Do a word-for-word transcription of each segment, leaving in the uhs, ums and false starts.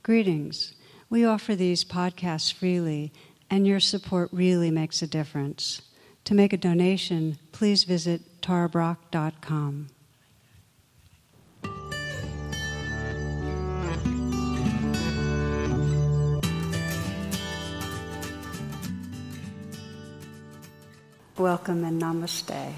Greetings. We offer these podcasts freely, and your support really makes a difference. To make a donation, please visit tara brach dot com. Welcome and namaste.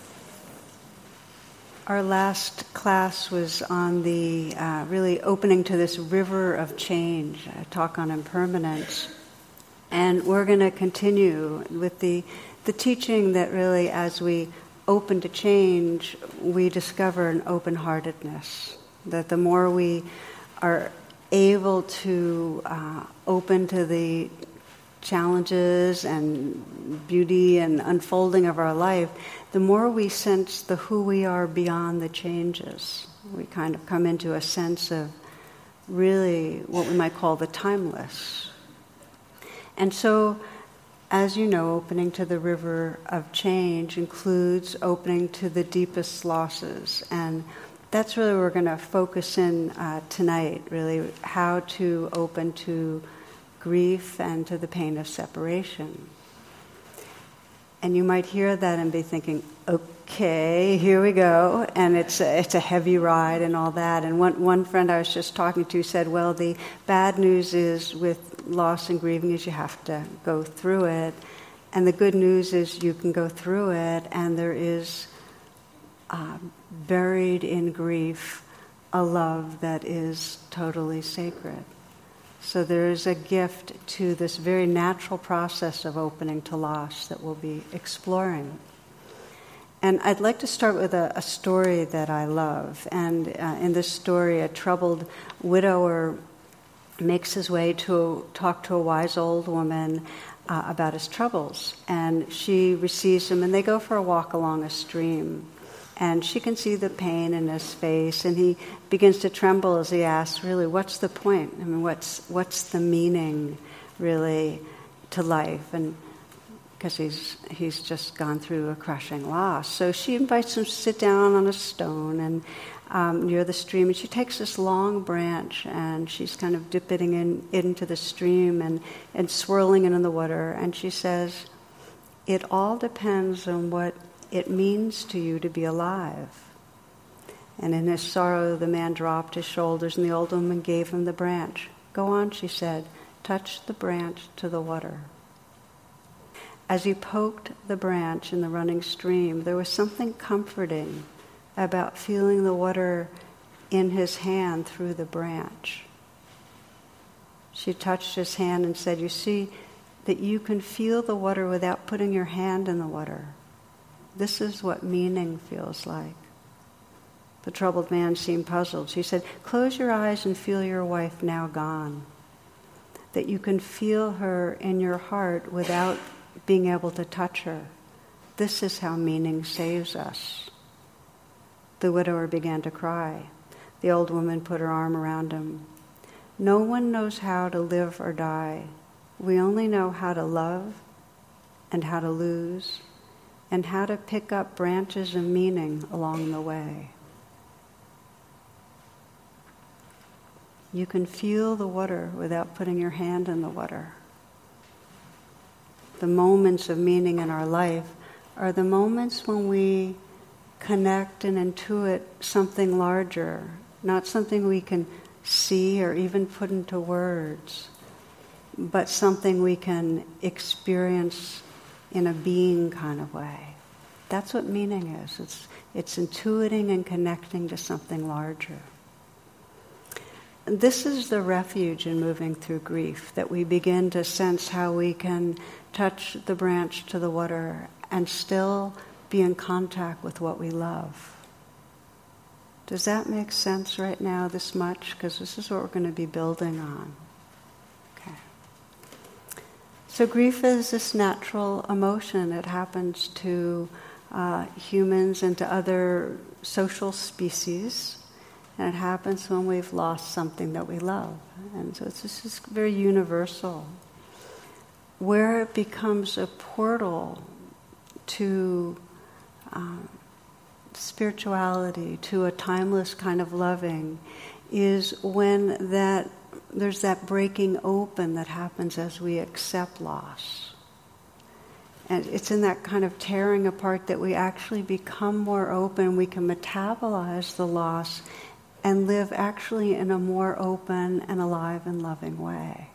Our last class was on the uh, really opening to this river of change, a talk on impermanence. And we're going to continue with the, the teaching that really, as we open to change, we discover an open-heartedness. That the more we are able to uh, open to the challenges and beauty and unfolding of our life, the more we sense the who we are beyond the changes. We kind of come into a sense of really what we might call the timeless. And so, as you know, opening to the river of change includes opening to the deepest losses. And that's really where we're going to focus in uh, tonight, really, how to open to grief and to the pain of separation. And you might hear that and be thinking, okay, here we go, and it's a, it's a heavy ride and all that. And one, one friend I was just talking to said, well, the bad news is with loss and grieving is you have to go through it. And the good news is you can go through it, and there is uh, buried in grief a love that is totally sacred. So there is a gift to this very natural process of opening to loss that we'll be exploring. And I'd like to start with a, a story that I love. And uh, in this story, a troubled widower makes his way to talk to a wise old woman uh, about his troubles. And she receives him, and they go for a walk along a stream. And she can see the pain in his face, and he begins to tremble as he asks, really, what's the point? I mean, what's what's the meaning, really, to life? And because he's he's just gone through a crushing loss. So she invites him to sit down on a stone and um, near the stream, and she takes this long branch, and she's kind of dipping in into the stream and, and swirling it in the water, and she says, it all depends on what it means to you to be alive. And in his sorrow, the man dropped his shoulders, and the old woman gave him the branch. Go on, she said, touch the branch to the water. As he poked the branch in the running stream, there was something comforting about feeling the water in his hand through the branch. She touched his hand and said, you see that you can feel the water without putting your hand in the water. This is what meaning feels like. The troubled man seemed puzzled. She said, close your eyes and feel your wife now gone. That you can feel her in your heart without being able to touch her. This is how meaning saves us. The widower began to cry. The old woman put her arm around him. No one knows how to live or die. We only know how to love and how to lose, and how to pick up branches of meaning along the way. You can feel the water without putting your hand in the water. The moments of meaning in our life are the moments when we connect and intuit something larger, not something we can see or even put into words, but something we can experience in a being kind of way. That's what meaning is. It's, it's intuiting and connecting to something larger. This is the refuge in moving through grief, that we begin to sense how we can touch the branch to the water and still be in contact with what we love. Does that make sense right now, this much? Because this is what we're going to be building on. Okay. So grief is this natural emotion. It happens to uh, humans and to other social species. And it happens when we've lost something that we love. And so it's this is very universal. Where it becomes a portal to um, spirituality, to a timeless kind of loving, is when that there's that breaking open that happens as we accept loss. And it's in that kind of tearing apart that we actually become more open. We can metabolize the loss and live actually in a more open and alive and loving way.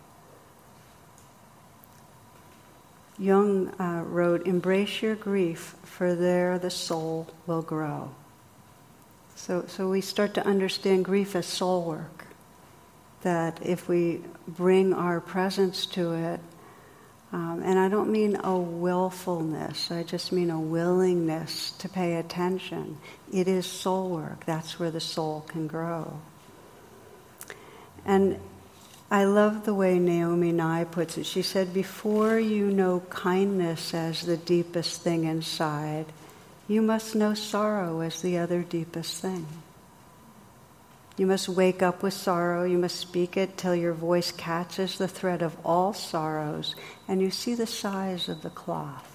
Jung uh, wrote, "Embrace your grief, for there the soul will grow." So, so we start to understand grief as soul work. That if we bring our presence to it, um, and I don't mean a willfulness, I just mean a willingness to pay attention. It is soul work. That's where the soul can grow. And I love the way Naomi Nye puts it. She said, before you know kindness as the deepest thing inside, you must know sorrow as the other deepest thing. You must wake up with sorrow. You must speak it till your voice catches the thread of all sorrows and you see the size of the cloth.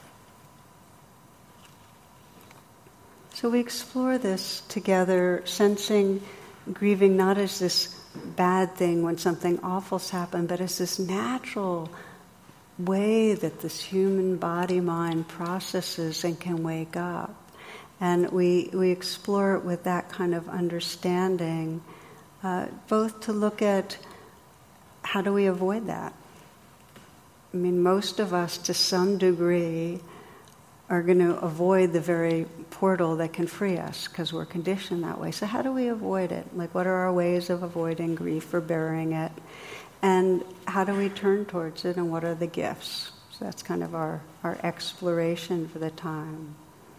So we explore this together, sensing grieving not as this bad thing when something awful's happened, but as this natural way that this human body mind processes and can wake up. And we, we explore it with that kind of understanding, uh, both to look at how do we avoid that. I mean, most of us, to some degree, are going to avoid the very portal that can free us because we're conditioned that way. So how do we avoid it? Like, what are our ways of avoiding grief or burying it? And how do we turn towards it, and what are the gifts? So that's kind of our, our exploration for the time.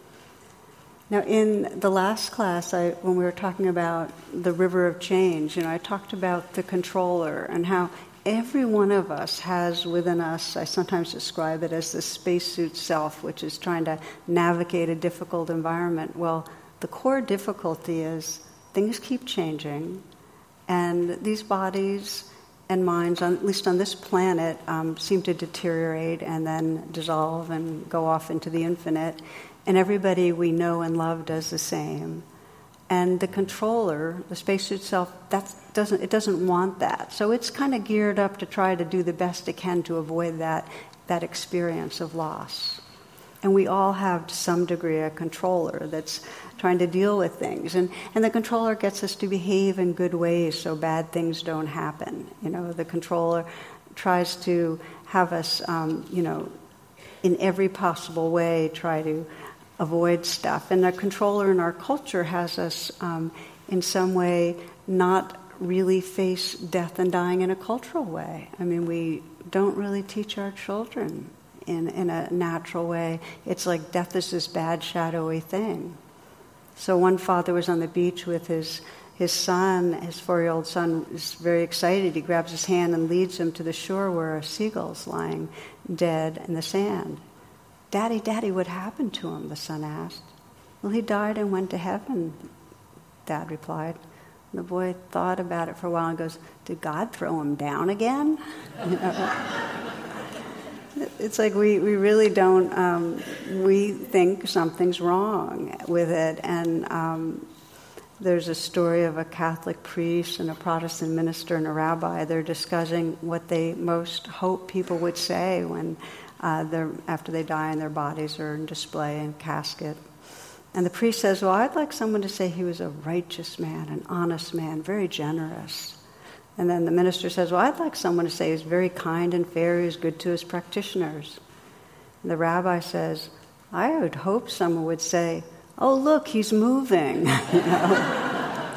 Now, in the last class, I, when we were talking about the river of change, you know, I talked about the controller and how every one of us has within us, I sometimes describe it as the spacesuit self, which is trying to navigate a difficult environment. Well, the core difficulty is things keep changing, and these bodies and minds, on, at least on this planet, um, seem to deteriorate and then dissolve and go off into the infinite. And everybody we know and love does the same. And the controller, the spacesuit self, that doesn't it doesn't want that. So it's kind of geared up to try to do the best it can to avoid that that experience of loss. And we all have, to some degree, a controller that's trying to deal with things. And, and the controller gets us to behave in good ways so bad things don't happen. You know, the controller tries to have us, um, you know, in every possible way try to avoid stuff. And the controller in our culture has us, um, in some way, not really face death and dying in a cultural way. I mean, we don't really teach our children in, in a natural way. It's like death is this bad, shadowy thing. So one father was on the beach with his his son, his four-year-old son is very excited. He grabs his hand and leads him to the shore where a seagull's lying dead in the sand. Daddy, Daddy, what happened to him? The son asked. Well, he died and went to heaven, Dad replied. And the boy thought about it for a while and goes, did God throw him down again? You know? It's like we, we really don't, um, we think something's wrong with it. And um, there's a story of a Catholic priest and a Protestant minister and a rabbi. They're discussing what they most hope people would say when uh, they're, after they die and their bodies are in display in casket. And the priest says, well, I'd like someone to say he was a righteous man, an honest man, very generous. And then the minister says, well, I'd like someone to say he was very kind and fair, he was good to his practitioners. And the rabbi says, I would hope someone would say, oh, look, he's moving. You know?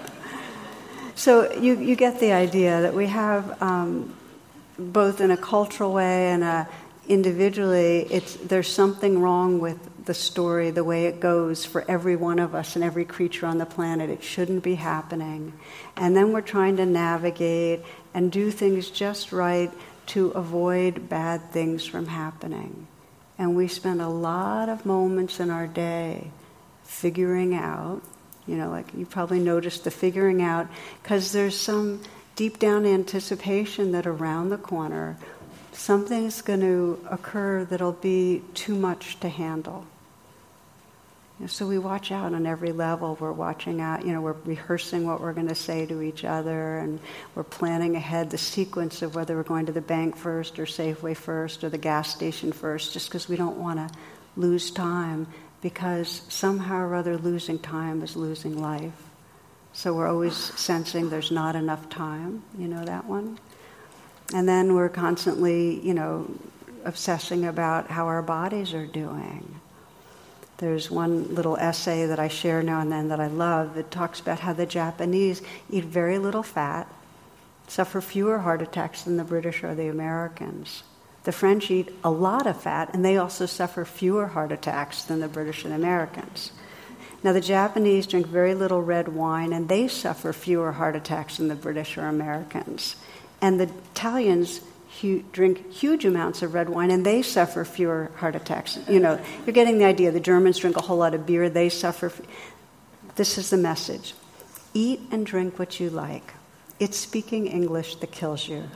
So you, you get the idea that we have, um, both in a cultural way and a individually, it's, there's something wrong with the story, the way it goes for every one of us and every creature on the planet. It shouldn't be happening. And then we're trying to navigate and do things just right to avoid bad things from happening. And we spend a lot of moments in our day figuring out, you know, like you probably noticed the figuring out, because there's some deep down anticipation that around the corner something's going to occur that'll be too much to handle. You know, so we watch out on every level. We're watching out, you know, we're rehearsing what we're going to say to each other, and we're planning ahead the sequence of whether we're going to the bank first or Safeway first or the gas station first, just because we don't want to lose time, because somehow or other losing time is losing life. So we're always sensing there's not enough time, you know that one? And then we're constantly, you know, obsessing about how our bodies are doing. There's one little essay that I share now and then that I love that talks about how the Japanese eat very little fat, suffer fewer heart attacks than the British or the Americans. The French eat a lot of fat, and they also suffer fewer heart attacks than the British and Americans. Now, the Japanese drink very little red wine, and they suffer fewer heart attacks than the British or Americans. And the Italians hu- drink huge amounts of red wine, and they suffer fewer heart attacks. You know, you're getting the idea. The Germans drink a whole lot of beer. They suffer. F- this is the message. Eat and drink what you like. It's speaking English that kills you.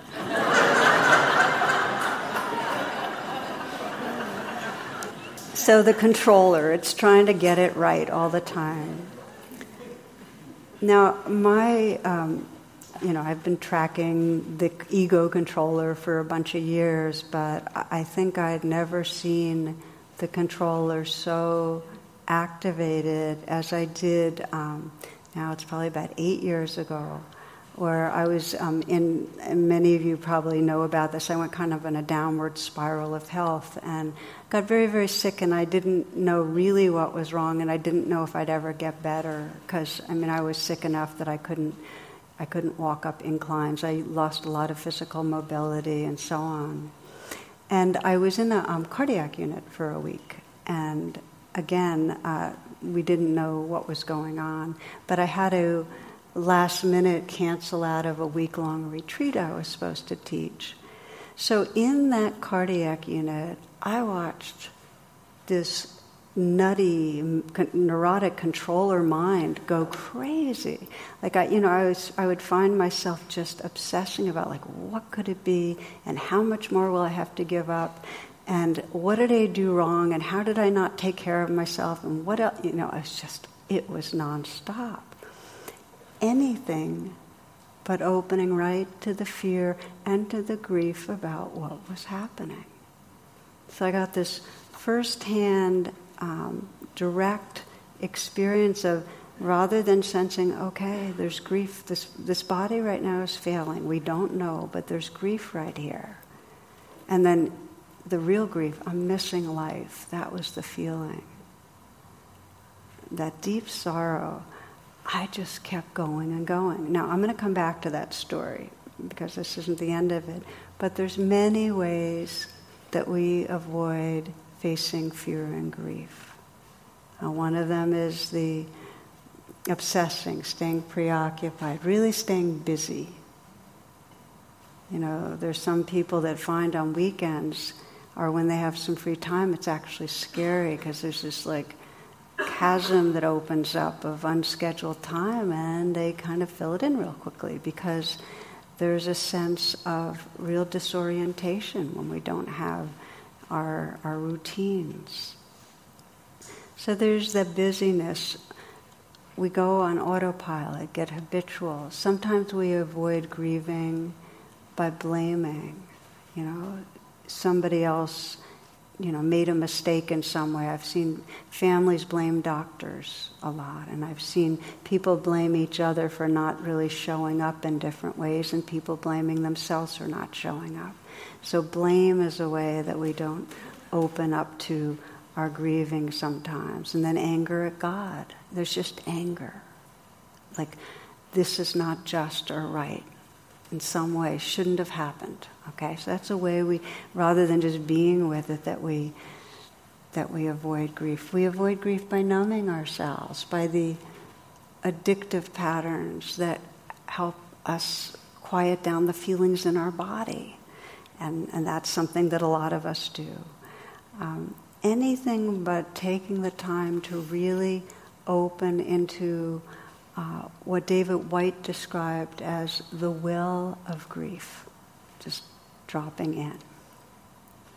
So the controller, it's trying to get it right all the time. Now, my, um, you know, I've been tracking the ego controller for a bunch of years, but I think I'd never seen the controller so activated as I did, um, now it's probably about eight years ago, where I was um, in, and many of you probably know about this, I went kind of in a downward spiral of health and got very, very sick, and I didn't know really what was wrong, and I didn't know if I'd ever get better, because, I mean, I was sick enough that I couldn't, I couldn't walk up inclines. I lost a lot of physical mobility and so on. And I was in a um, cardiac unit for a week, and again, uh, we didn't know what was going on, but I had to last minute cancel out of a week-long retreat I was supposed to teach. So in that cardiac unit, I watched this nutty, neurotic controller mind go crazy. Like I, you know, I was, I would find myself just obsessing about like, what could it be, and how much more will I have to give up, and what did I do wrong, and how did I not take care of myself, and what else, you know, it was just, it was nonstop. Anything but opening right to the fear and to the grief about what was happening. So I got this first-hand, um, direct experience of, rather than sensing, okay, there's grief, this, this body right now is failing, we don't know, but there's grief right here. And then the real grief, I'm missing life, that was the feeling. That deep sorrow, I just kept going and going. Now, I'm going to come back to that story because this isn't the end of it, but there's many ways that we avoid facing fear and grief. Uh, one of them is the obsessing, staying preoccupied, really staying busy. You know, there's some people that find on weekends or when they have some free time, it's actually scary because there's this like chasm that opens up of unscheduled time, and they kind of fill it in real quickly because there's a sense of real disorientation when we don't have our our routines. So there's the busyness. We go on autopilot, get habitual. Sometimes we avoid grieving by blaming. You know, somebody else, you know, made a mistake in some way. I've seen families blame doctors a lot, and I've seen people blame each other for not really showing up in different ways, and people blaming themselves for not showing up. So blame is a way that we don't open up to our grieving sometimes. And then anger at God. There's just anger. Like, this is not just or right. In some way, shouldn't have happened. Okay, so that's a way we, rather than just being with it, that we that we avoid grief. We avoid grief by numbing ourselves, by the addictive patterns that help us quiet down the feelings in our body, and and that's something that a lot of us do. Um, anything but taking the time to really open into Uh, what David White described as the well of grief, just dropping in.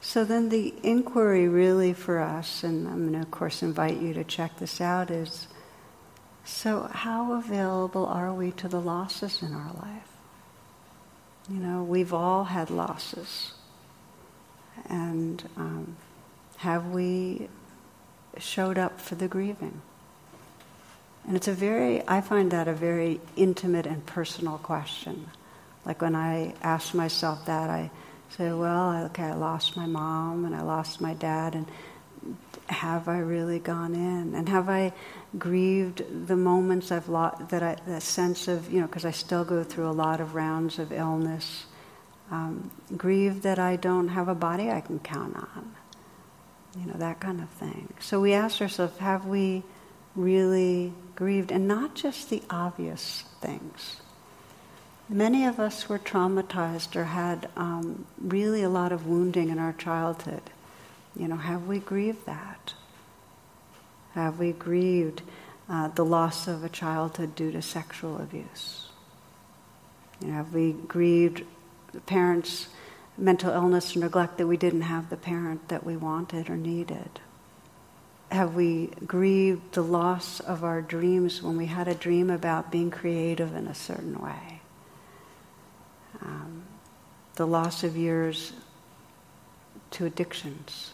So then the inquiry really for us, and I'm going to of course invite you to check this out, is, so how available are we to the losses in our life? You know, we've all had losses. And um, have we showed up for the grieving? And it's a very, I find that a very intimate and personal question. Like when I ask myself that, I say, well, okay, I lost my mom and I lost my dad, and have I really gone in? And have I grieved the moments I've lost, that I, that sense of, you know, because I still go through a lot of rounds of illness, um, grieve that I don't have a body I can count on, you know, that kind of thing. So we ask ourselves, have we really grieved? And not just the obvious things. Many of us were traumatized or had um, really a lot of wounding in our childhood. You know, have we grieved that? Have we grieved uh, the loss of a childhood due to sexual abuse? You know, have we grieved the parents' mental illness or neglect, that we didn't have the parent that we wanted or needed? Have we grieved the loss of our dreams when we had a dream about being creative in a certain way? Um, the loss of years to addictions,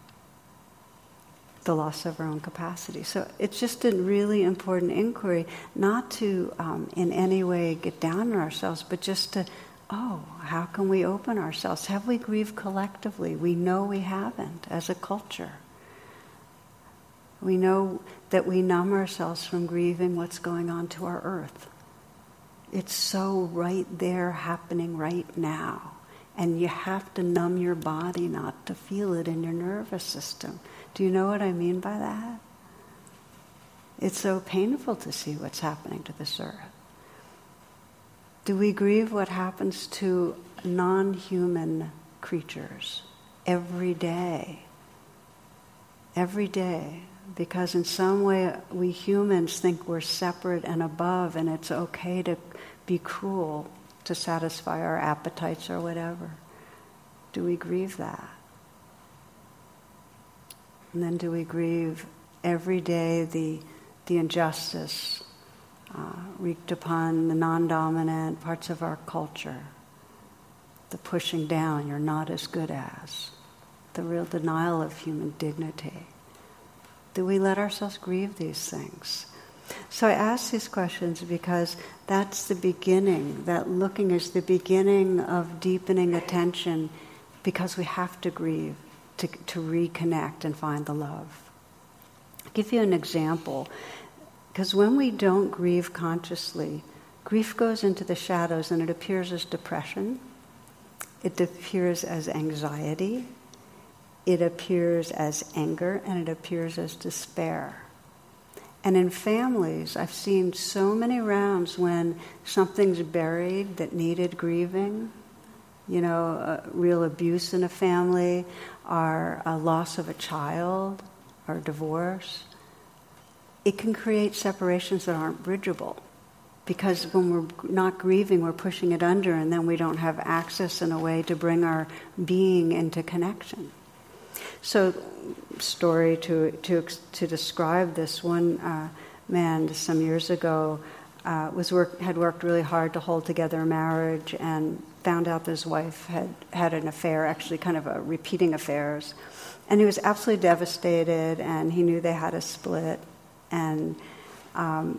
the loss of our own capacity. So it's just a really important inquiry, not to um, in any way get down on ourselves, but just to, oh, how can we open ourselves? Have we grieved collectively? We know we haven't as a culture. We know that we numb ourselves from grieving what's going on to our earth. It's so right there, happening right now. And you have to numb your body not to feel it in your nervous system. Do you know what I mean by that? It's so painful to see what's happening to this earth. Do we grieve what happens to non-human creatures every day? Every day. Because in some way we humans think we're separate and above, and it's okay to be cruel to satisfy our appetites or whatever. Do we grieve that? And then do we grieve every day the the injustice uh, wreaked upon the non-dominant parts of our culture, the pushing down, you're not as good as, the real denial of human dignity? Do we let ourselves grieve these things? So I ask these questions because that's the beginning. That looking is the beginning of deepening attention, because we have to grieve to, to reconnect and find the love. I'll give you an example. Because when we don't grieve consciously, grief goes into the shadows and it appears as depression. It appears as anxiety. It appears as anger, and it appears as despair. And in families, I've seen so many rounds when something's buried that needed grieving, you know, uh, real abuse in a family, or a loss of a child, or divorce. It can create separations that aren't bridgeable. Because when we're not grieving, we're pushing it under, and then we don't have access in a way to bring our being into connection. So, story to to to describe this. One uh, man some years ago uh, was work had worked really hard to hold together a marriage, and found out that his wife had had an affair, actually kind of a repeating affairs, and he was absolutely devastated. And he knew they had a split, and um,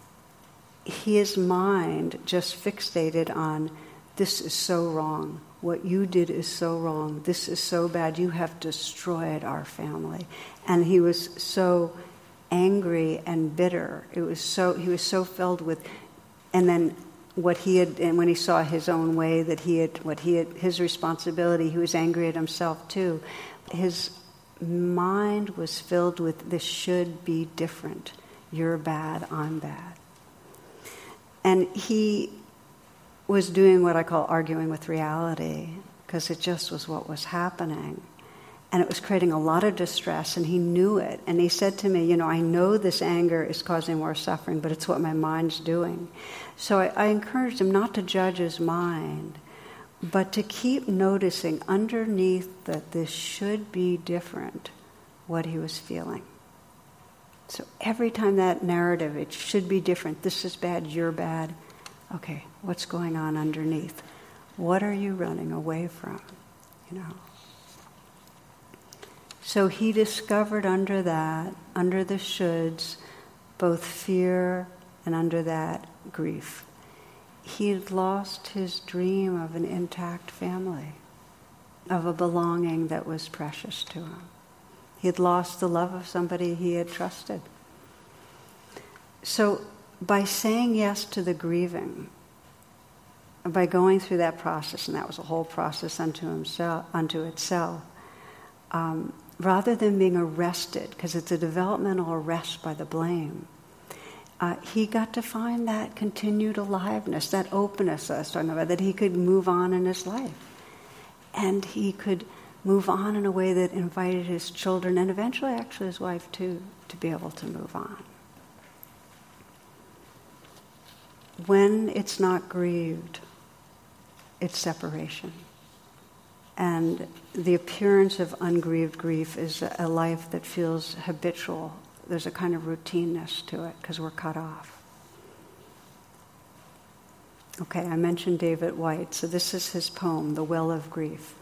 his mind just fixated on, this is so wrong. What you did is so wrong. This is so bad. You have destroyed our family. And he was so angry and bitter. It was so he was so filled with, and then what he had, and when he saw his own way that he had, what he had, his responsibility, he was angry at himself too. His mind was filled with, this should be different. You're bad, I'm bad. And he was doing what I call arguing with reality, because it just was what was happening. And it was creating a lot of distress, and he knew it. And he said to me, you know, I know this anger is causing more suffering, but it's what my mind's doing. So I, I encouraged him not to judge his mind, but to keep noticing underneath that this should be different, what he was feeling. So every time that narrative, it should be different, this is bad, you're bad, okay, what's going on underneath? What are you running away from? You know. So he discovered under that, under the shoulds, both fear and under that grief. He'd lost his dream of an intact family, of a belonging that was precious to him. He had lost the love of somebody he had trusted. So by saying yes to the grieving, by going through that process, and that was a whole process unto himself, unto itself, um, rather than being arrested, because it's a developmental arrest by the blame, uh, he got to find that continued aliveness, that openness I was talking about, that he could move on in his life. And he could move on in a way that invited his children, and eventually actually his wife too, to be able to move on. When it's not grieved, it's separation. And the appearance of ungrieved grief is a life that feels habitual. There's a kind of routineness to it because we're cut off. Okay, I mentioned David Whyte, so this is his poem, The Well of Grief.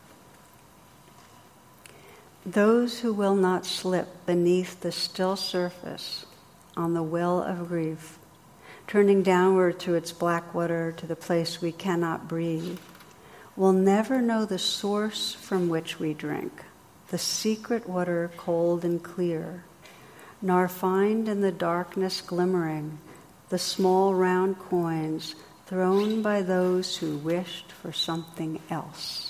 Those who will not slip beneath the still surface on the well of grief, turning downward through its black water to the place we cannot breathe, will never know the source from which we drink, the secret water cold and clear, nor find in the darkness glimmering the small round coins thrown by those who wished for something else.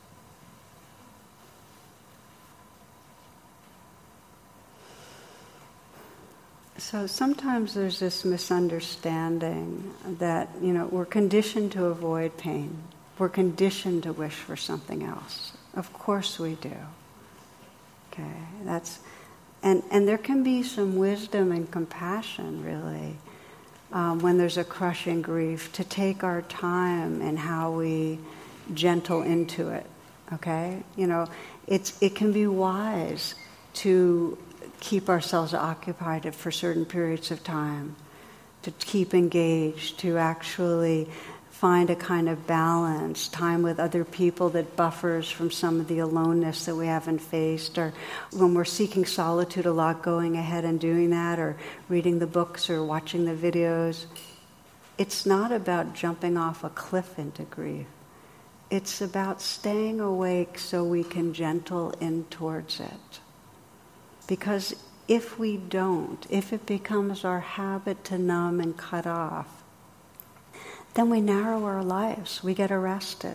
So sometimes there's this misunderstanding that, you know, we're conditioned to avoid pain. We're conditioned to wish for something else. Of course we do. Okay, that's, and, and there can be some wisdom and compassion, really, um, when there's a crushing grief, to take our time in how we gentle into it, okay? You know, it's it can be wise to keep ourselves occupied for certain periods of time, to keep engaged, to actually find a kind of balance, time with other people that buffers from some of the aloneness that we haven't faced, or when we're seeking solitude a lot, going ahead and doing that, or reading the books or watching the videos. It's not about jumping off a cliff into grief. It's about staying awake so we can gentle in towards it. Because if we don't, if it becomes our habit to numb and cut off, then we narrow our lives, we get arrested.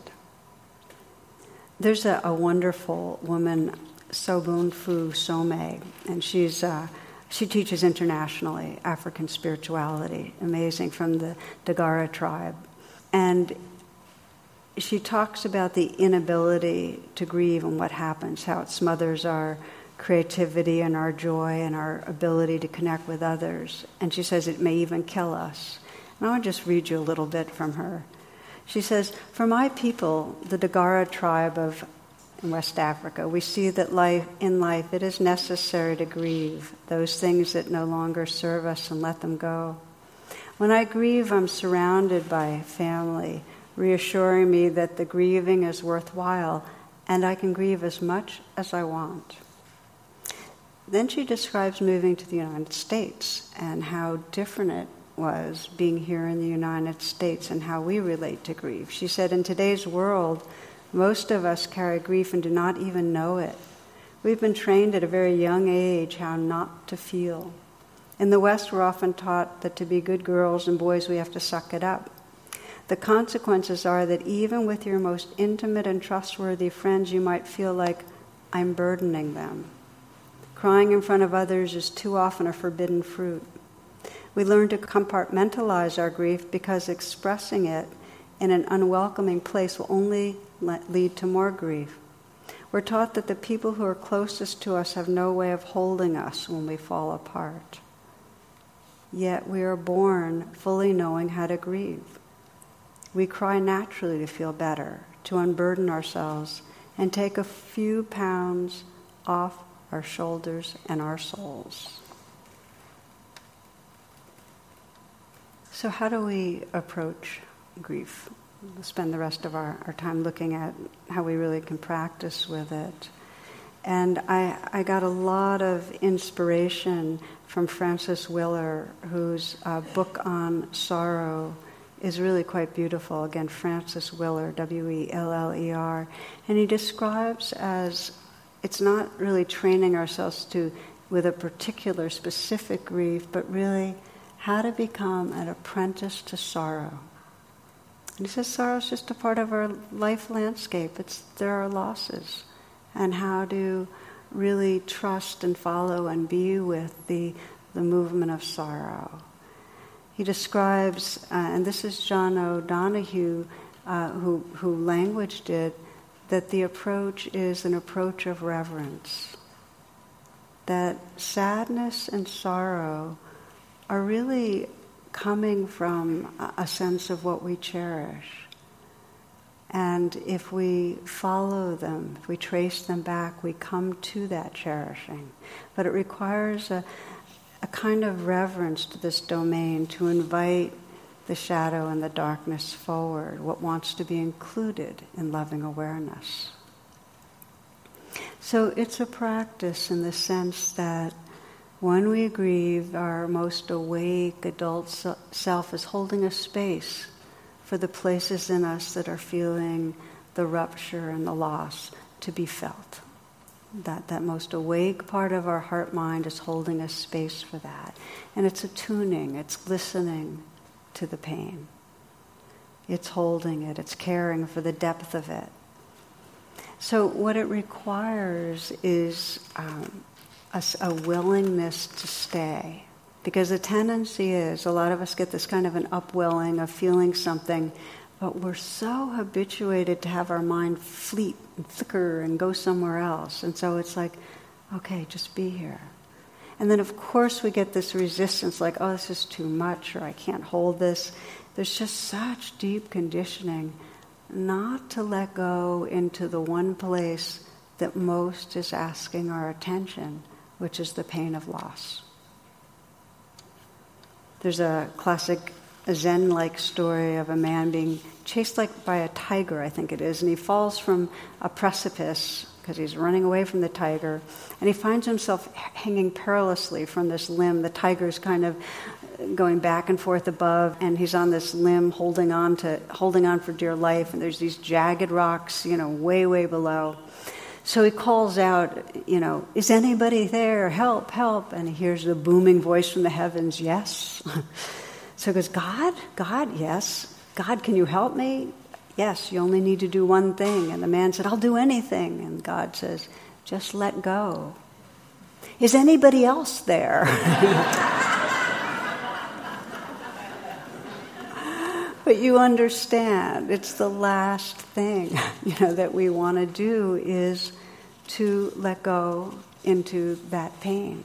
There's a, a wonderful woman, Sobun Fu Some, and she's uh, she teaches internationally African spirituality, amazing, from the Dagara tribe. And she talks about the inability to grieve and what happens, how it smothers our creativity and our joy and our ability to connect with others. And she says it may even kill us. And I want to just read you a little bit from her. She says, "For my people, the Dagara tribe of in West Africa, we see that life in life it is necessary to grieve those things that no longer serve us and let them go. When I grieve, I'm surrounded by family, reassuring me that the grieving is worthwhile and I can grieve as much as I want." Then she describes moving to the United States and how different it was being here in the United States and how we relate to grief. She said, "In today's world, most of us carry grief and do not even know it. We've been trained at a very young age how not to feel. In the West, we're often taught that to be good girls and boys, we have to suck it up. The consequences are that even with your most intimate and trustworthy friends, you might feel like, I'm burdening them. Crying in front of others is too often a forbidden fruit. We learn to compartmentalize our grief because expressing it in an unwelcoming place will only lead to more grief. We're taught that the people who are closest to us have no way of holding us when we fall apart. Yet we are born fully knowing how to grieve. we cry naturally to feel better, to unburden ourselves, and take a few pounds off our shoulders and our souls. So how do we approach grief? We'll spend the rest of our, our time looking at how we really can practice with it. And I, I got a lot of inspiration from Francis Willer, whose uh, book on sorrow is really quite beautiful. Again, Francis Willer, W E L L E R. And he describes as, it's not really training ourselves to, with a particular specific grief, but really how to become an apprentice to sorrow. And he says sorrow is just a part of our life landscape. It's, there are losses. And how to really trust and follow and be with the, the movement of sorrow. He describes, uh, and this is John O'Donohue, uh, who, who languaged it, that the approach is an approach of reverence. That sadness and sorrow are really coming from a, a sense of what we cherish. And if we follow them, if we trace them back, we come to that cherishing. But it requires a, a kind of reverence to this domain to invite the shadow and the darkness forward, what wants to be included in loving awareness. So it's a practice in the sense that when we grieve, our most awake adult self is holding a space for the places in us that are feeling the rupture and the loss to be felt. That, that most awake part of our heart-mind is holding a space for that. And it's attuning, it's listening to the pain. It's holding it, it's caring for the depth of it. So what it requires is um, a, a willingness to stay. Because the tendency is, a lot of us get this kind of an upwelling of feeling something, but we're so habituated to have our mind fleet and flicker and go somewhere else. And so it's like, okay, just be here. And then of course we get this resistance like, oh, this is too much, or I can't hold this. There's just such deep conditioning not to let go into the one place that most is asking our attention, which is the pain of loss. There's a classic Zen-like story of a man being chased like by a tiger, I think it is, and he falls from a precipice because he's running away from the tiger, and he finds himself hanging perilously from this limb. The tiger's kind of going back and forth above, and he's on this limb holding on to holding on for dear life, and there's these jagged rocks, you know, way, way below. So he calls out, you know, is anybody there? Help, help. And he hears the booming voice from the heavens, yes. So he goes, God? God, yes. God, can you help me? Yes, you only need to do one thing. And the man said, I'll do anything. And God says, just let go. Is anybody else there? But you understand, it's the last thing, you know, that we want to do is to let go into that pain.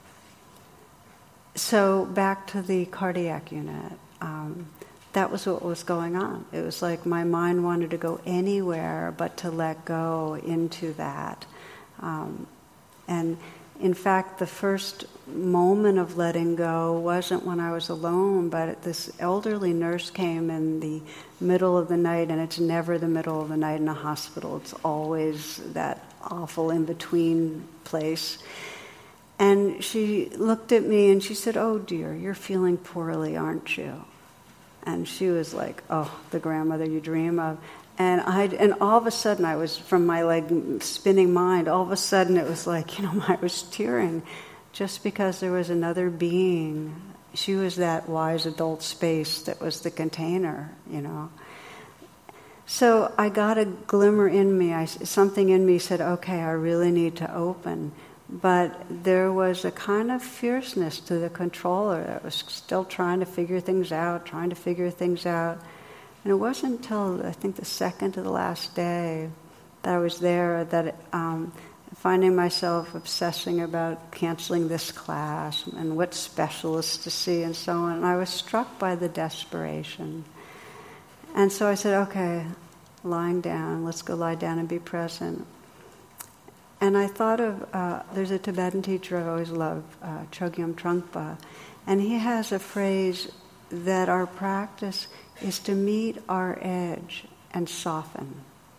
So back to the cardiac unit, um, that was what was going on. It was like my mind wanted to go anywhere but to let go into that. Um, and in fact, the first moment of letting go wasn't when I was alone, but this elderly nurse came in the middle of the night, and it's never the middle of the night in a hospital. It's always that awful in-between place. And she looked at me and she said, oh dear, you're feeling poorly, aren't you? And she was like, oh, the grandmother you dream of. And I and all of a sudden I was, from my like spinning mind, all of a sudden it was like, you know, I was tearing just because there was another being. She was that wise adult space that was the container, you know. So I got a glimmer in me. I, something in me said, okay, I really need to open. But there was a kind of fierceness to the controller that was still trying to figure things out, trying to figure things out. And it wasn't until, I think, the second to the last day that I was there that um, finding myself obsessing about canceling this class and what specialists to see and so on. And I was struck by the desperation. And so I said, okay, lying down, let's go lie down and be present. And I thought of, uh, there's a Tibetan teacher I've always loved, uh, Chogyam Trungpa, and he has a phrase that our practice is to meet our edge and soften.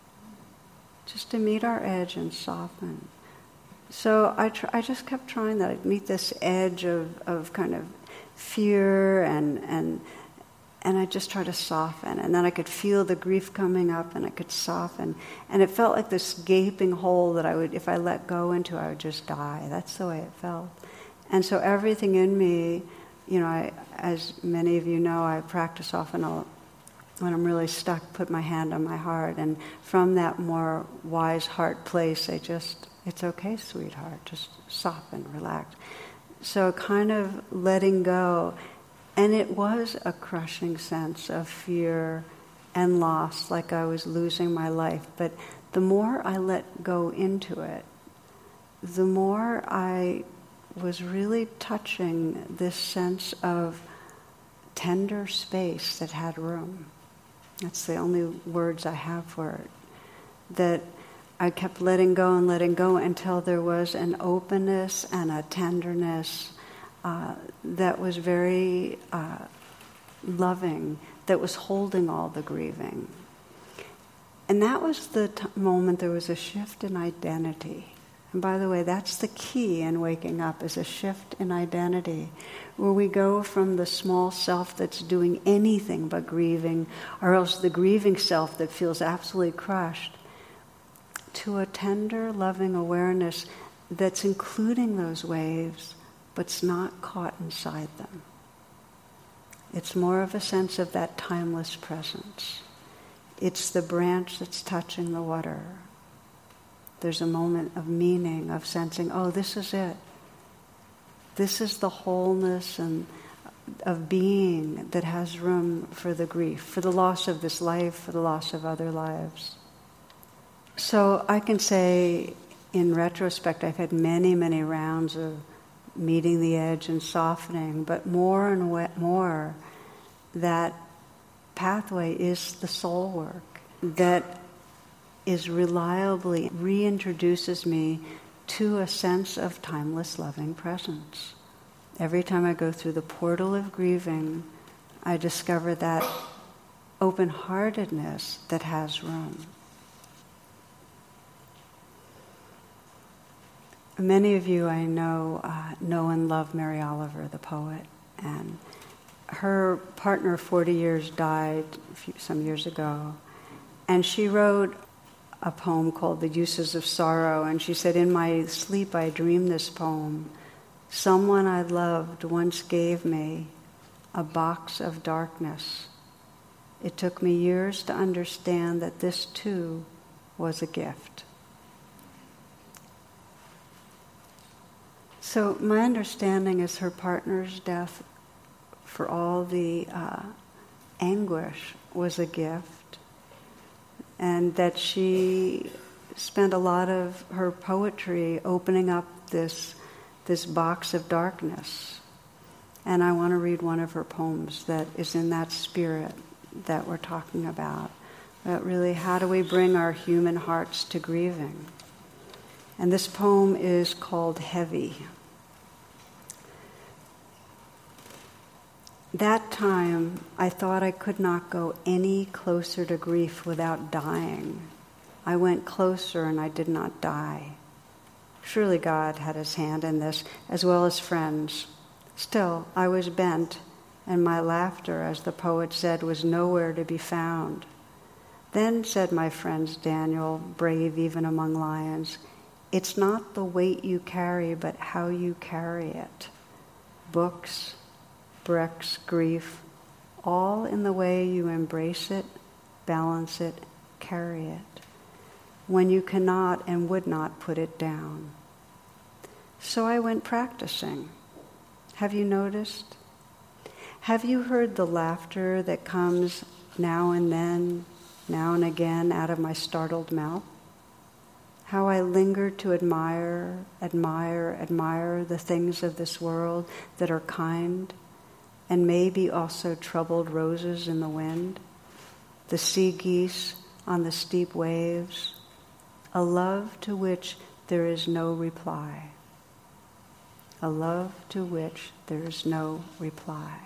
Just to meet our edge and soften. So I tr- I just kept trying that. I'd meet this edge of, of kind of fear and and and I just try to soften. And then I could feel the grief coming up and I could soften. And it felt like this gaping hole that I would, if I let go into, I would just die. That's the way it felt. And so everything in me, you know, I, as many of you know, I practice often I'll, when I'm really stuck, put my hand on my heart. And from that more wise heart place, I just, it's okay, sweetheart, just soften, relax. So kind of letting go. And it was a crushing sense of fear and loss, like I was losing my life. But the more I let go into it, the more I was really touching this sense of tender space that had room. That's the only words I have for it. That I kept letting go and letting go until there was an openness and a tenderness uh, that was very uh, loving, that was holding all the grieving. And that was the t- moment there was a shift in identity. And by the way, that's the key in waking up, is a shift in identity, where we go from the small self that's doing anything but grieving, or else the grieving self that feels absolutely crushed, to a tender, loving awareness that's including those waves, but's not caught inside them. It's more of a sense of that timeless presence. It's the branch that's touching the water. There's a moment of meaning, of sensing, oh, this is it. This is the wholeness and of being that has room for the grief, for the loss of this life, for the loss of other lives. So I can say, in retrospect, I've had many, many rounds of meeting the edge and softening, but more and more, that pathway is the soul work that is reliably reintroduces me to a sense of timeless loving presence. Every time I go through the portal of grieving, I discover that open-heartedness that has room. Many of you I know uh, know and love Mary Oliver, the poet, and her partner, forty years, died a few, some years ago, and she wrote a poem called The Uses of Sorrow, and she said, in my sleep I dreamed this poem. Someone I loved once gave me a box of darkness. It took me years to understand that this too was a gift. So my understanding is her partner's death, for all the uh, anguish, was a gift, and that she spent a lot of her poetry opening up this this box of darkness. And I want to read one of her poems that is in that spirit that we're talking about. But really, how do we bring our human hearts to grieving? And this poem is called Heavy. That time, I thought I could not go any closer to grief without dying. I went closer and I did not die. Surely God had his hand in this, as well as friends. Still, I was bent, and my laughter, as the poet said, was nowhere to be found. Then said my friends, Daniel, brave even among lions, it's not the weight you carry, but how you carry it. Books, bricks, grief, all in the way you embrace it, balance it, carry it, when you cannot and would not put it down. So I went practicing. Have you noticed? Have you heard the laughter that comes now and then, now and again out of my startled mouth? How I linger to admire, admire, admire the things of this world that are kind, and maybe also troubled roses in the wind. the sea geese on the steep waves, a love to which there is no reply. A love to which there is no reply.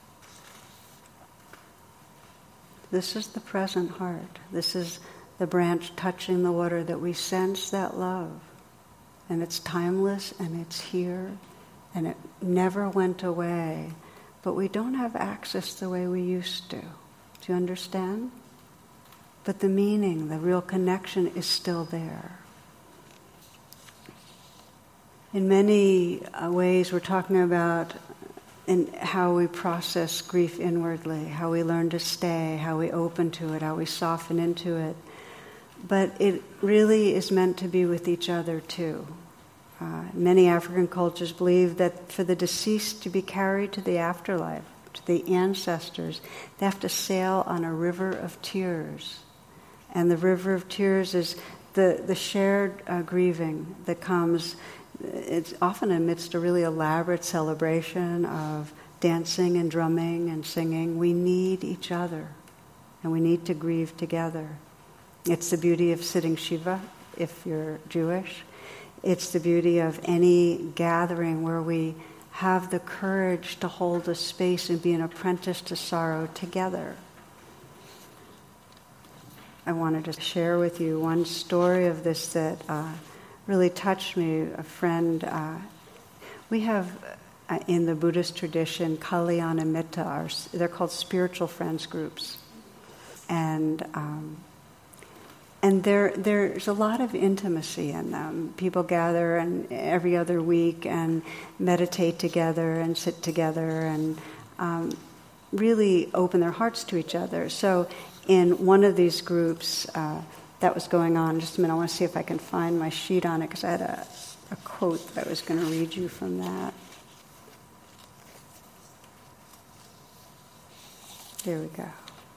This is the present heart. This is the branch touching the water, that we sense that love. And it's timeless and it's here and it never went away. But we don't have access the way we used to. Do you understand? But the meaning, the real connection is still there. In many uh, ways, we're talking about in how we process grief inwardly, how we learn to stay, how we open to it, how we soften into it. But it really is meant to be with each other too. Uh, many African cultures believe that for the deceased to be carried to the afterlife, to the ancestors, they have to sail on a river of tears. And the river of tears is the, the shared uh, grieving that comes. It's often amidst a really elaborate celebration of dancing and drumming and singing. We need each other, and we need to grieve together. It's the beauty of sitting Shiva, if you're Jewish. It's the beauty of any gathering where we have the courage to hold a space and be an apprentice to sorrow together. I wanted to share with you one story of this that uh, really touched me. A friend, uh, we have uh, in the Buddhist tradition, Kalyana Mitta, are, they're called spiritual friends groups. And um, and there there's a lot of intimacy in them. People gather and every other week and meditate together and sit together and um, really open their hearts to each other. So in one of these groups, uh, that was going on. Just a minute, I want to see if I can find my sheet on it, because I had a, a quote that I was going to read you from that. There we go.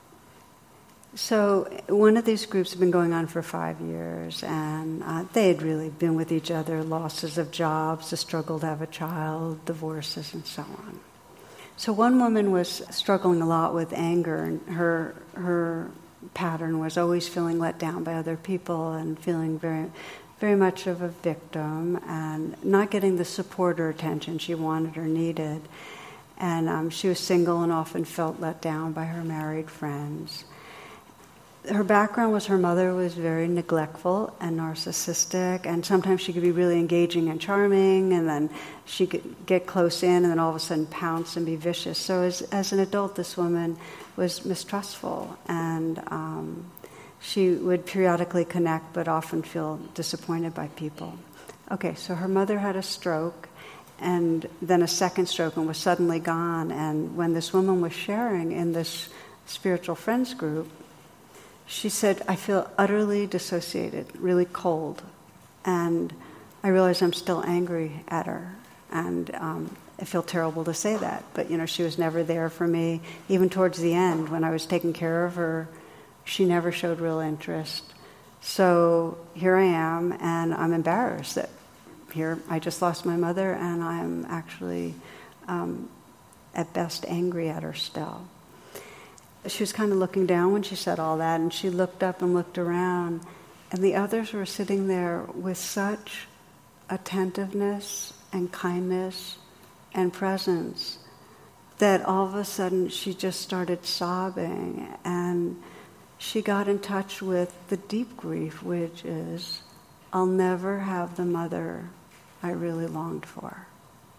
So one of these groups had been going on for five years, and uh, they had really been with each other, losses of jobs, the struggle to have a child, divorces, and so on. So one woman was struggling a lot with anger, and her her pattern was always feeling let down by other people and feeling very, very much of a victim and not getting the support or attention she wanted or needed. And um, she was single and often felt let down by her married friends. Her background was her mother was very neglectful and narcissistic, and sometimes she could be really engaging and charming, and then she could get close in and then all of a sudden pounce and be vicious. So as, as an adult, this woman was mistrustful, and um, she would periodically connect but often feel disappointed by people. Okay, so her mother had a stroke, and then a second stroke, and was suddenly gone. And when this woman was sharing in this spiritual friends group, she said, I feel utterly dissociated, really cold. And I realize I'm still angry at her. And um, I feel terrible to say that. But, you know, she was never there for me. Even towards the end, when I was taking care of her, she never showed real interest. So here I am, and I'm embarrassed that here I just lost my mother, and I'm actually, um, at best, angry at her still. She was kind of looking down when she said all that, and she looked up and looked around, and the others were sitting there with such attentiveness and kindness and presence that all of a sudden she just started sobbing, and she got in touch with the deep grief, which is, I'll never have the mother I really longed for.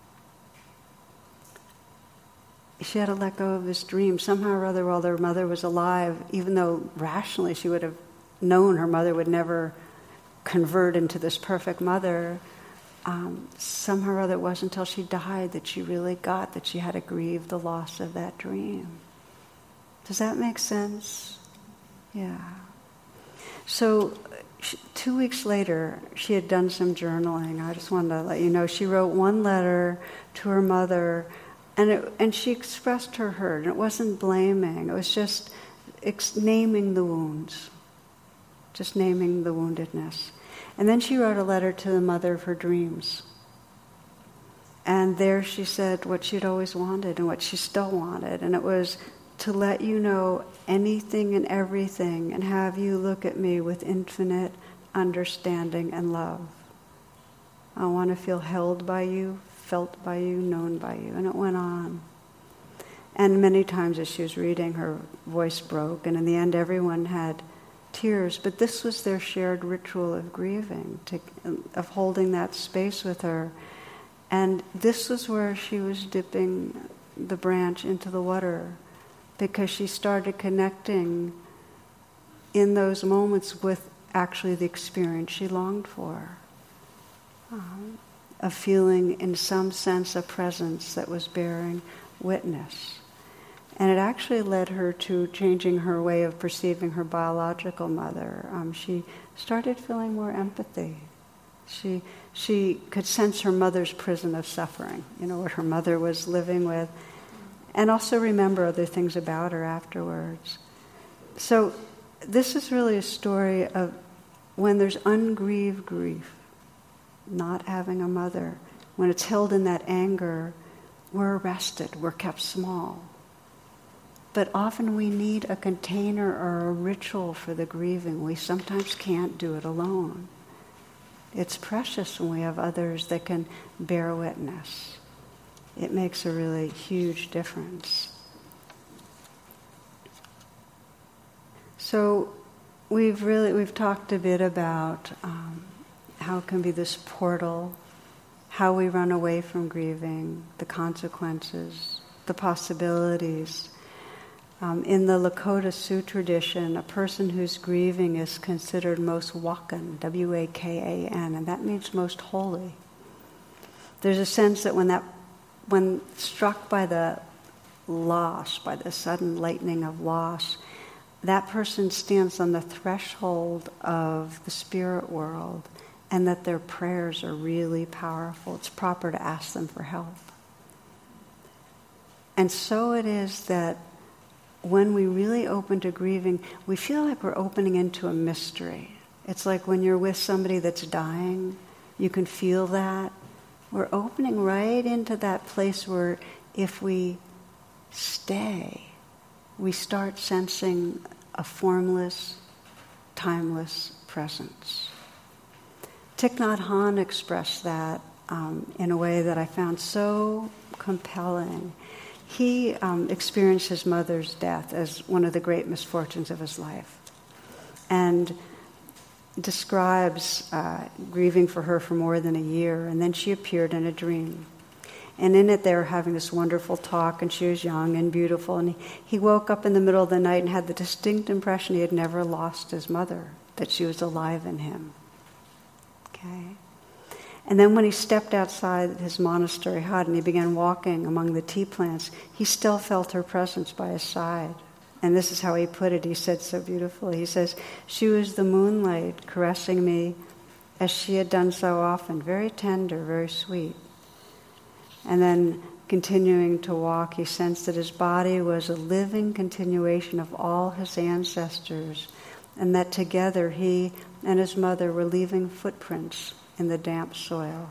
She had to let go of this dream. Somehow or other, while their mother was alive, even though rationally she would have known her mother would never convert into this perfect mother, um, somehow or other it wasn't until she died that she really got that she had to grieve the loss of that dream. Does that make sense? Yeah. So she, two weeks later, she had done some journaling. I just wanted to let you know. She wrote one letter to her mother, And it, and she expressed her hurt. And it wasn't blaming. It was just ex- naming the wounds. Just naming the woundedness. And then she wrote a letter to the mother of her dreams. And there she said what she'd always wanted and what she still wanted. And it was to let you know anything and everything and have you look at me with infinite understanding and love. I want to feel held by you, felt by you, known by you. And it went on. And many times as she was reading, her voice broke, and in the end everyone had tears. But this was their shared ritual of grieving, to, of holding that space with her. And this was where she was dipping the branch into the water, because she started connecting in those moments with actually the experience she longed for. Um, of feeling in some sense a presence that was bearing witness. And it actually led her to changing her way of perceiving her biological mother. Um, she started feeling more empathy. She she could sense her mother's prison of suffering, you know, what her mother was living with, and also remember other things about her afterwards. So this is really a story of when there's ungrieved grief, not having a mother, when it's held in that anger, we're arrested, we're kept small. But often we need a container or a ritual for the grieving. We sometimes can't do it alone. It's precious when we have others that can bear witness. It makes a really huge difference. So we've really, we've talked a bit about um, how it can be this portal, how we run away from grieving, the consequences, the possibilities. Um, in the Lakota Sioux tradition, a person who's grieving is considered most wakan, W A K A N, and that means most holy. There's a sense that when that, when struck by the loss, by the sudden lightning of loss, that person stands on the threshold of the spirit world, and that their prayers are really powerful. It's proper to ask them for help. And so it is that when we really open to grieving, we feel like we're opening into a mystery. It's like when you're with somebody that's dying, you can feel that. We're opening right into that place where if we stay, we start sensing a formless, timeless presence. Thich Nhat Hanh expressed that um, in a way that I found so compelling. He um, experienced his mother's death as one of the great misfortunes of his life, and describes uh, grieving for her for more than a year, and then she appeared in a dream. And in it they were having this wonderful talk, and she was young and beautiful, and he, he woke up in the middle of the night and had the distinct impression he had never lost his mother, that she was alive in him. Okay? And then when he stepped outside his monastery hut and he began walking among the tea plants, he still felt her presence by his side. And this is how he put it. He said so beautifully. He says, "She was the moonlight caressing me as she had done so often, very tender, very sweet." And then continuing to walk, he sensed that his body was a living continuation of all his ancestors, and that together he and his mother were leaving footprints in the damp soil.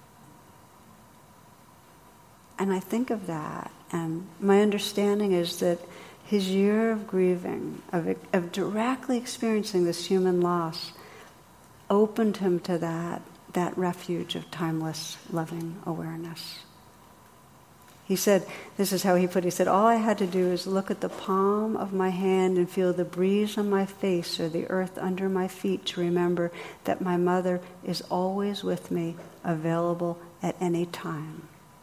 And I think of that, and my understanding is that his year of grieving, of, of directly experiencing this human loss, opened him to that, that refuge of timeless, loving awareness. He said, this is how he put it, he said, "All I had to do is look at the palm of my hand and feel the breeze on my face or the earth under my feet to remember that my mother is always with me, available at any time."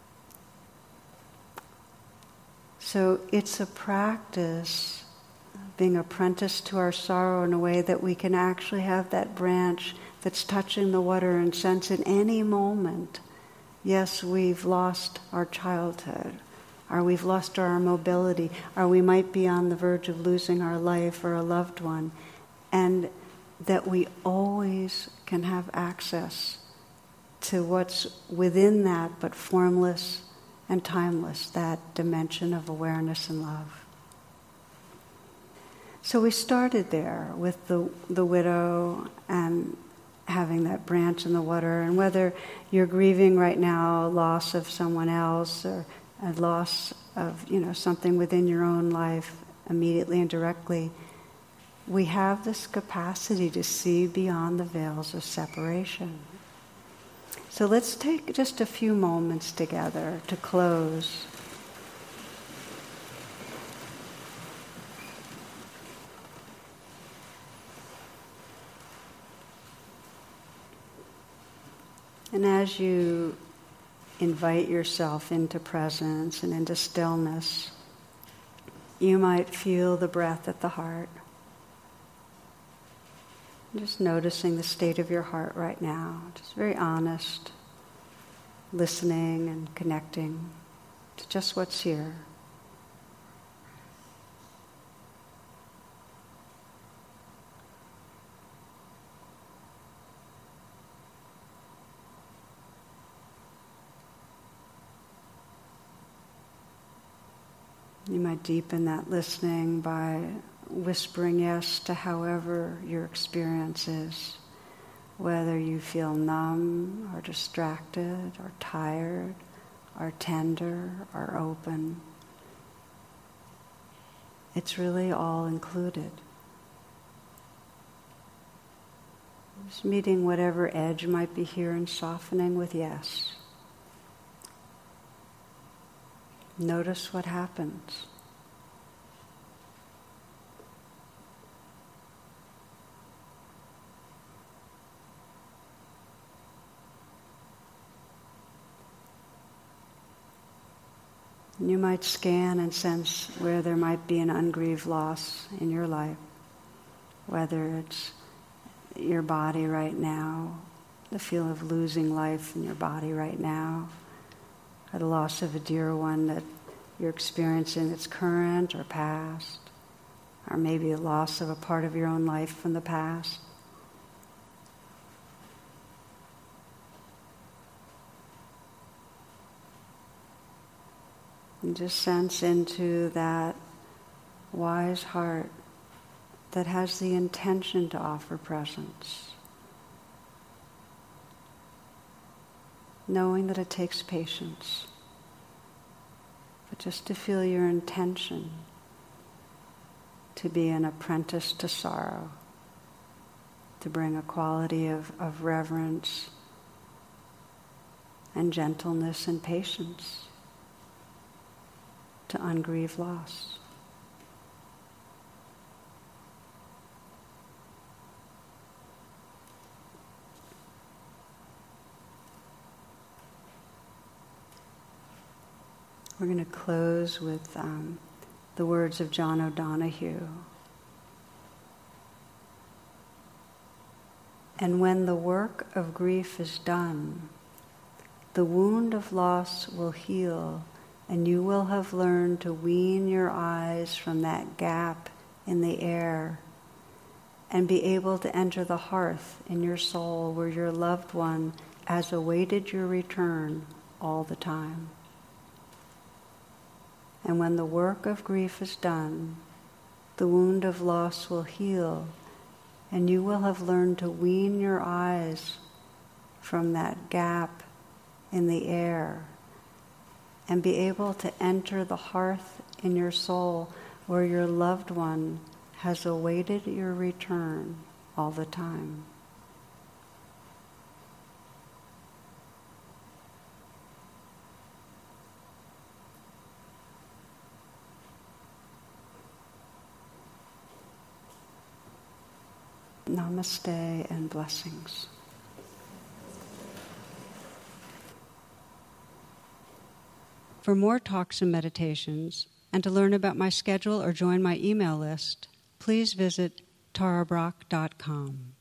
So it's a practice, being apprenticed to our sorrow in a way that we can actually have that branch that's touching the water and sense in any moment, yes, we've lost our childhood, or we've lost our mobility, or we might be on the verge of losing our life or a loved one, and that we always can have access to what's within that, but formless and timeless, that dimension of awareness and love. So we started there with the the widow and having that branch in the water, and whether you're grieving right now loss of someone else or a loss of, you know, something within your own life immediately and directly, we have this capacity to see beyond the veils of separation. So let's take just a few moments together to close. And as you invite yourself into presence and into stillness, you might feel the breath at the heart. Just noticing the state of your heart right now, just very honest, listening and connecting to just what's here. You might deepen that listening by whispering yes to however your experience is, whether you feel numb or distracted or tired or tender or open. It's really all included. Just meeting whatever edge might be here and softening with yes. Notice what happens. You might scan and sense where there might be an ungrieved loss in your life, whether it's your body right now, the feel of losing life in your body right now, or the loss of a dear one that you're experiencing that's current or past, or maybe a loss of a part of your own life from the past. And just sense into that wise heart that has the intention to offer presence, knowing that it takes patience, but just to feel your intention to be an apprentice to sorrow, to bring a quality of, of reverence and gentleness and patience to ungrieved loss. We're going to close with um, the words of John O'Donohue. And when the work of grief is done, the wound of loss will heal, and you will have learned to wean your eyes from that gap in the air and be able to enter the hearth in your soul where your loved one has awaited your return all the time. And when the work of grief is done, the wound of loss will heal, and you will have learned to wean your eyes from that gap in the air and be able to enter the hearth in your soul where your loved one has awaited your return all the time. Namaste and blessings. For more talks and meditations, and to learn about my schedule or join my email list, please visit tara brach dot com.